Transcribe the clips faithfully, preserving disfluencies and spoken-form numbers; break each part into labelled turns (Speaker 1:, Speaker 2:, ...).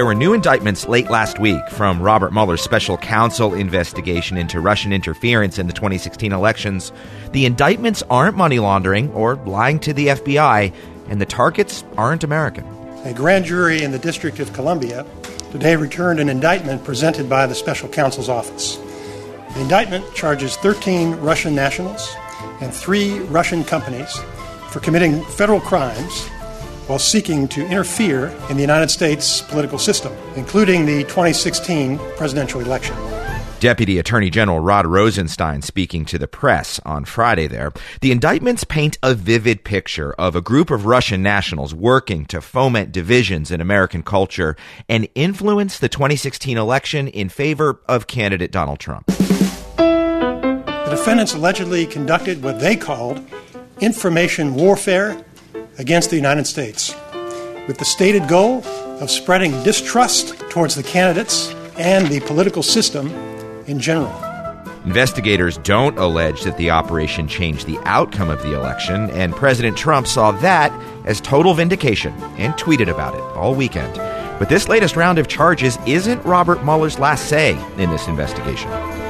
Speaker 1: there were new indictments late last week from Robert Mueller's special counsel investigation into Russian interference in the twenty sixteen elections. The indictments aren't money laundering or lying to the F B I, and the targets aren't American.
Speaker 2: A grand jury in the District of Columbia today returned an indictment presented by the special counsel's office. The indictment charges thirteen Russian nationals and three Russian companies for committing federal crimes while seeking to interfere in the United States political system, including the twenty sixteen presidential election.
Speaker 1: Deputy Attorney General Rod Rosenstein speaking to the press on Friday there. The indictments paint a vivid picture of a group of Russian nationals working to foment divisions in American culture and influence the twenty sixteen election in favor of candidate Donald Trump.
Speaker 2: The defendants allegedly conducted what they called information warfare against the United States, with the stated goal of spreading distrust towards the candidates and the political system in general.
Speaker 1: Investigators don't allege that the operation changed the outcome of the election, and President Trump saw that as total vindication and tweeted about it all weekend. But this latest round of charges isn't Robert Mueller's last say in this investigation.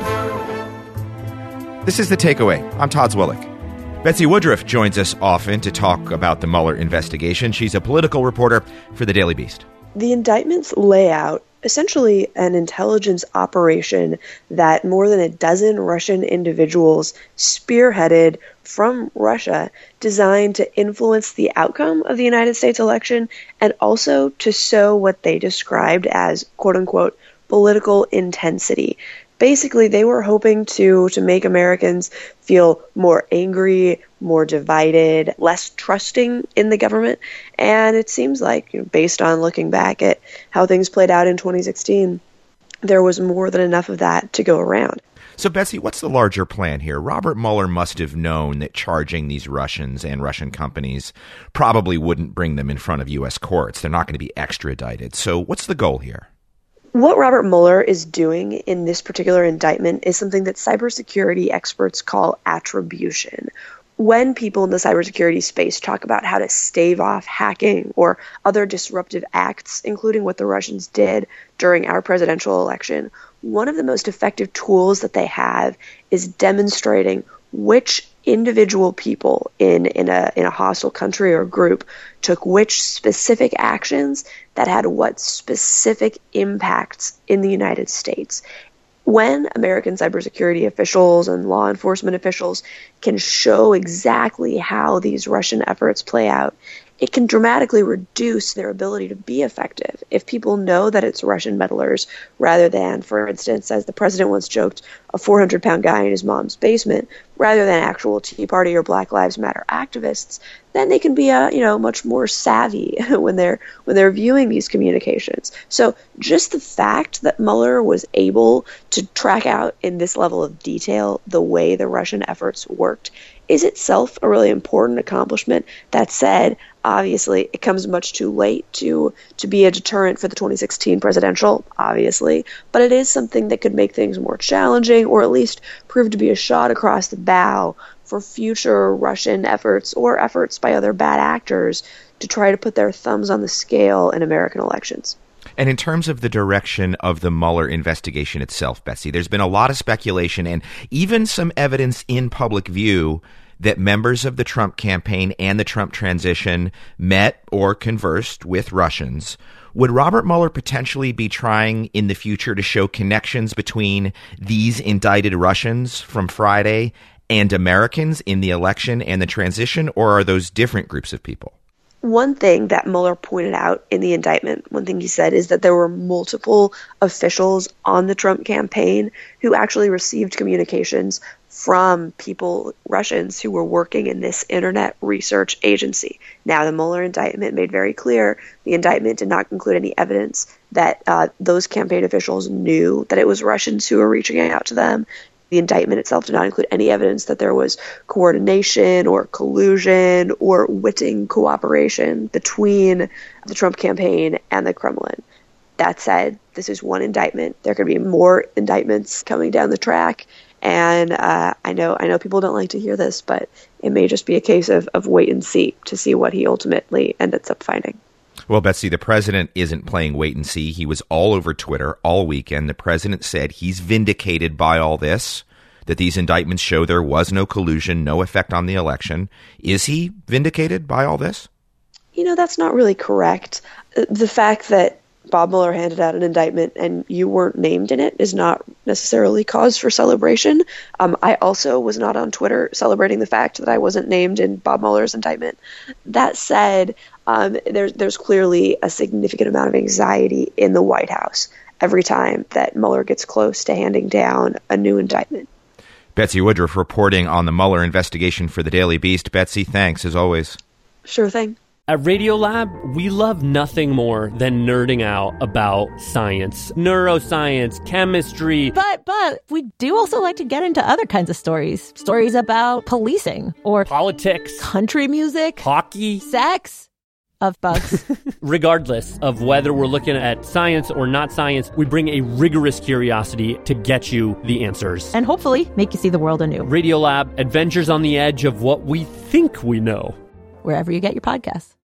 Speaker 1: This is The Takeaway. I'm Todd Zwillich. Betsy Woodruff joins us often to talk about the Mueller investigation. She's a political reporter for the Daily Beast.
Speaker 3: The indictments lay out essentially an intelligence operation that more than a dozen Russian individuals spearheaded from Russia, designed to influence the outcome of the United States election and also to sow what they described as, quote-unquote, political intensity. Basically, they were hoping to to make Americans feel more angry, more divided, less trusting in the government. And it seems like, you know, based on looking back at how things played out in twenty sixteen, there was more than enough of that to go around.
Speaker 1: So, Betsy, what's the larger plan here? Robert Mueller must have known that charging these Russians and Russian companies probably wouldn't bring them in front of U S courts. They're not going to be extradited. So what's the goal here?
Speaker 3: What Robert Mueller is doing in this particular indictment is something that cybersecurity experts call attribution. When people in the cybersecurity space talk about how to stave off hacking or other disruptive acts, including what the Russians did during our presidential election, one of the most effective tools that they have is demonstrating which individual people in, in a in a hostile country or group took which specific actions that had what specific impacts in the United States. When American cybersecurity officials and law enforcement officials can show exactly how these Russian efforts play out, it can dramatically reduce their ability to be effective. If people know that it's Russian meddlers rather than, for instance, as the president once joked, a four hundred pound guy in his mom's basement, rather than actual Tea Party or Black Lives Matter activists, then they can be uh, you know, much more savvy when they're when they're viewing these communications. So just the fact that Mueller was able to track out in this level of detail the way the Russian efforts worked is itself a really important accomplishment. That said, obviously, it comes much too late to to be a deterrent for the twenty sixteen presidential, obviously, but it is something that could make things more challenging or at least prove to be a shot across the bow for future Russian efforts or efforts by other bad actors to try to put their thumbs on the scale in American elections.
Speaker 1: And in terms of the direction of the Mueller investigation itself, Betsy, there's been a lot of speculation and even some evidence in public view that members of the Trump campaign and the Trump transition met or conversed with Russians. Would Robert Mueller potentially be trying in the future to show connections between these indicted Russians from Friday and Americans in the election and the transition, or are those different groups of people?
Speaker 3: One thing that Mueller pointed out in the indictment, one thing he said, is that there were multiple officials on the Trump campaign who actually received communications from people, Russians, who were working in this internet research agency. Now, the Mueller indictment made very clear the indictment did not include any evidence that uh, those campaign officials knew that it was Russians who were reaching out to them. The indictment itself did not include any evidence that there was coordination or collusion or witting cooperation between the Trump campaign and the Kremlin. That said, this is one indictment. There could be more indictments coming down the track. And uh, I know I know people don't like to hear this, but it may just be a case of, of wait and see to see what he ultimately ends up finding.
Speaker 1: Well, Betsy, the president isn't playing wait and see. He was all over Twitter all weekend. The president said he's vindicated by all this, that these indictments show there was no collusion, no effect on the election. Is he vindicated by all this?
Speaker 3: You know, that's not really correct. The fact that Bob Mueller handed out an indictment and you weren't named in it is not necessarily cause for celebration. Um, I also was not on Twitter celebrating the fact that I wasn't named in Bob Mueller's indictment. That said, um, there's there's clearly a significant amount of anxiety in the White House every time that Mueller gets close to handing down a new indictment.
Speaker 1: Betsy Woodruff reporting on the Mueller investigation for the Daily Beast. Betsy, thanks as always.
Speaker 3: Sure thing.
Speaker 4: At Radiolab, we love nothing more than nerding out about science, neuroscience, chemistry.
Speaker 5: But, but, we do also like to get into other kinds of stories. Stories about policing or
Speaker 4: politics,
Speaker 5: country music,
Speaker 4: hockey,
Speaker 5: sex, of bugs.
Speaker 4: Regardless of whether we're looking at science or not science, we bring a rigorous curiosity to get you the answers.
Speaker 5: And hopefully make you see the world anew.
Speaker 4: Radiolab, adventures on the edge of what we think we know.
Speaker 5: Wherever you get your podcasts.